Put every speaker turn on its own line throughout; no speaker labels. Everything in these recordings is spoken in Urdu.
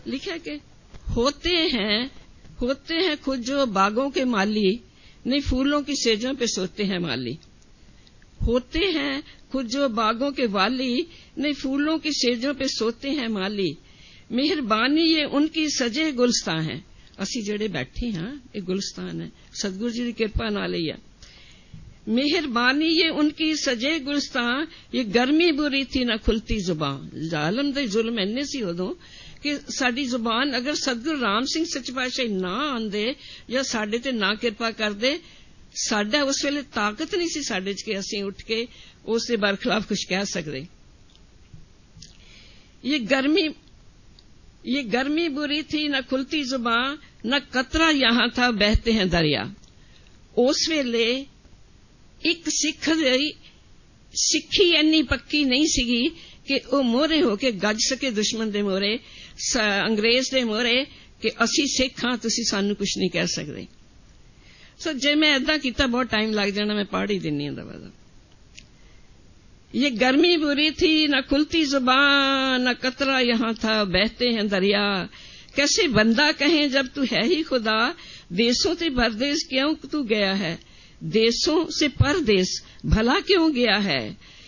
لکھا کہ ہوتے ہیں خود جو باغوں کے مالی، نہیں پھولوں کی سیجوں پہ سوتے ہیں مالی. ہوتے ہیں خود جو باغوں کے والی، نہیں پھولوں کی سیجوں پہ سوتے ہیں مالی. مہربانی یہ ان کی سجے گلستان ہے. اسی جڑے بیٹھے ہاں یہ گلستان ہے، ستگور جی کی کرپا نال ہی ہے. مہربانی یہ ان کی سجے گلستان، یہ گرمی بری تھی نہ کھلتی زبان. ظالم دے ظلم اینے سی ادوں کہ ساری زبان اگر ستگور رام سنگھ سچ پاشاہی نہ آندے یا ساڈے تے نہ کرپا کردے، ساڈا اس ویلے طاقت نہیں سی ساڈے چ کہ اسی اٹھ کے اس دے برخلاف کچھ کہہ سکدے. یہ گرمی بری تھی نہ کھلتی زبان، نہ قطرہ یہاں تھا بہتے ہیں دریا. اس ویلے ایک سکھی اینی پکی نہیں سیگی کہ وہ موہرے ہو کے گج سکے دشمن دے موہرے، انگریز دے موہرے کہ اسی سکھ ہاں تسی سانو کچھ نہیں کہہ سکدے. سو جے میں ایداں کیتا بہت ٹائم لگ جانا، میں پڑھ ہی دینی ہوں دبا دبا. یہ گرمی بری تھی نہ کھلتی زبان، نہ قطرہ یہاں تھا بہتے ہیں دریا. کیسے بندہ کہیں جب تو ہے ہی خدا، دیسوں سے پردیس کیوں تو گیا ہے. دیسوں سے پردیس بھلا کیوں گیا ہے.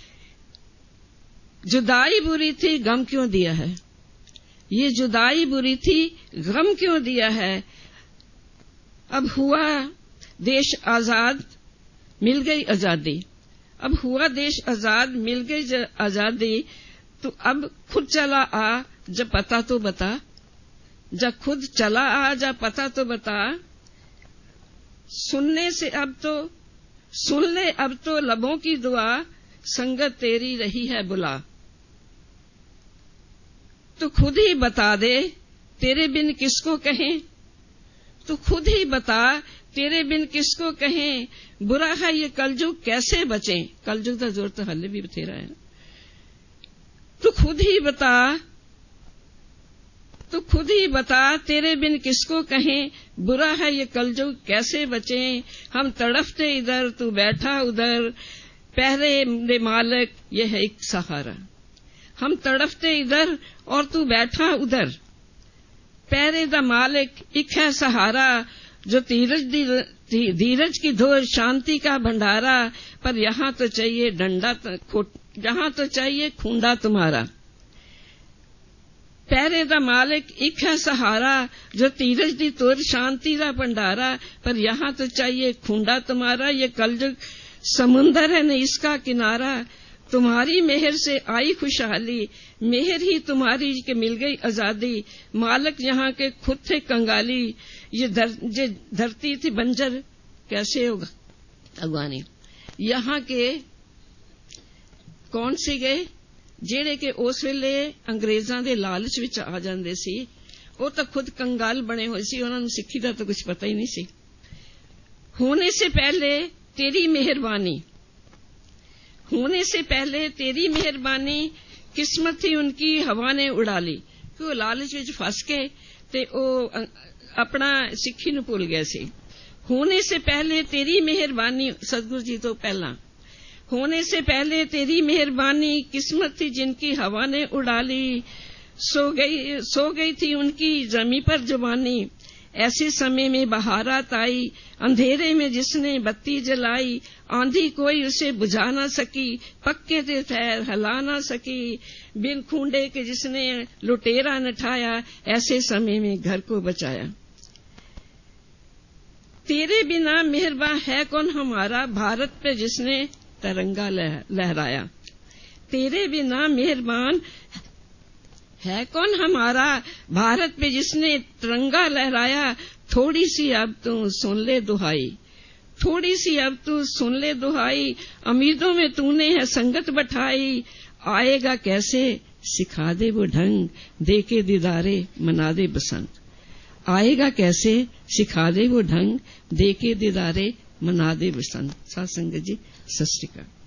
جدائی بری تھی غم کیوں دیا ہے. یہ جدائی بری تھی غم کیوں دیا ہے. اب ہوا دیش آزاد مل گئی آزادی. اب ہوا دیش آزاد مل گئی آزادی. تو اب خود چلا آ جب پتا تو بتا. جب خود چلا آ جب پتا تو بتا. سن لے اب تو لبوں کی دعا، سنگت تیری رہی ہے بلا. تو خود ہی بتا دے تیرے بن کس کو کہیں. تو خود ہی بتا تیرے بن کس کو کہیں. برا ہے یہ کلجگ کیسے بچیں. کلجگ کا زور تو ہلے بھی بتھیرا ہے. تو خود ہی بتا تیرے بن کس کو کہیں. برا ہے یہ کلجگ کیسے بچیں. ہم تڑپتے ادھر تو بیٹھا ادھر، پہرے دے مالک یہ ہے ایک سہارا. ہم تڑپتے ادھر اور تو بیٹھا ادھر، پہرے دا مالک ایک ہے سہارا. جو دھیرج کی دھور شانتی کا بھنڈارا. پر یہاں تو چاہیے یہاں تو چاہیے کھونڈا تمہارا. پہرے دا مالک ایک ہے سہارا، جو تیرج دی تور شانتی دا بھنڈارا. پر یہاں تو چاہیے کھونڈا تمہارا. یہ کلجگ سمندر ہے نہ اس کا کنارہ. تمہاری مہر سے آئی خوشحالی، مہر ہی تمہاری کہ مل گئی آزادی. مالک یہاں کے خود تھے کنگالی. یہ دھرتی تھی بنجر کیسے ہوگا اگوانی. یہاں کے کون سی گئے جہے کہ اس ویلے انگریزاں دے لالچ وچ آ جاندے سی. وہ تو خود کنگال بنے ہوئے سی، انہاں نوں سکھی دا تو کچھ پتہ ہی نہیں سی. ہونے سے پہلے تیری مہربانی، ہونے سے پہلے تیری مہربانی، قسمت تھی ان کی ہوا نے اڑا لی. کہ وہ لالچ وچ پھس کے تے او اپنا سکھی نو بھول گئے سی. ہونے سے پہلے تیری مہربانی، ستگور جی تو پہلا. ہونے سے پہلے تیری مہربانی، قسمت تھی جن کی ہوا نے اڑا لی. سو گئی تھی ان کی زمیں پر زبانی. ایسے سمے میں بہارات آئی، اندھیرے میں جس نے بتی جلائی. آندھی کوئی اسے بجھا نہ سکی، پکے تھے پیر ہلا نہ سکی. بن کھونڈے کے جس نے لٹیرا نٹھایا، ایسے سمے میں گھر کو بچایا. تیرے بنا مہرباں ہے کون ہمارا، بھارت پہ جس نے ترنگا لہرایا. تیرے بنا مہربان ہے کون ہمارا، بھارت پہ جس نے ترنگا لہرایا. تھوڑی سی اب تو سن لے دہائی، تھوڑی سی اب تو سن لے دہائی. امیدوں میں تو نے ہے سنگت بٹھائی. آئے گا کیسے سکھا دے وہ ڈھنگ، دے کے دیدارے منا دے بسنت. آئے گا کیسے سکھا دے وہ ڈھنگ، دے کے دیدارے منا دے بسنت. سات سنگت جی ست شری اکال.